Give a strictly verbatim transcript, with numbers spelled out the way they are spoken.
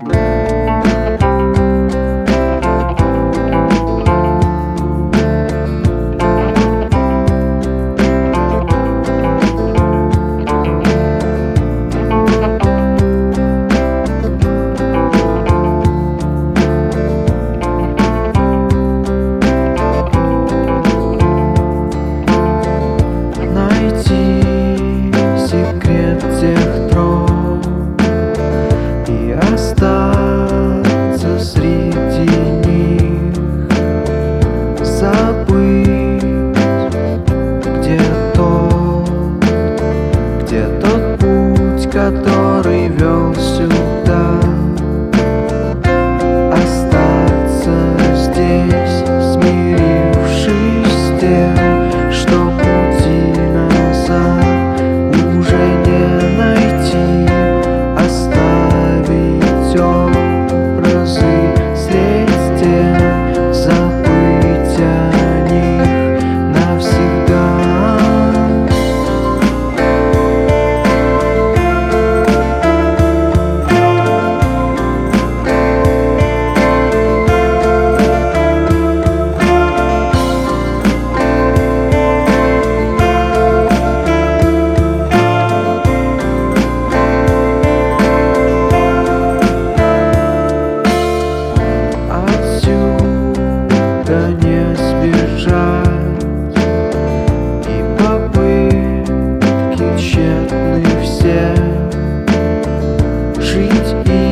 Остаться среди них, забыть, где тот, где тот путь, который вел сюда. Остаться здесь, смирившись с тем, что пути назад уже не найти. Образы слезть стен, забыть о них навсегда. Не сбежать, и попытки тщетны все. Жить и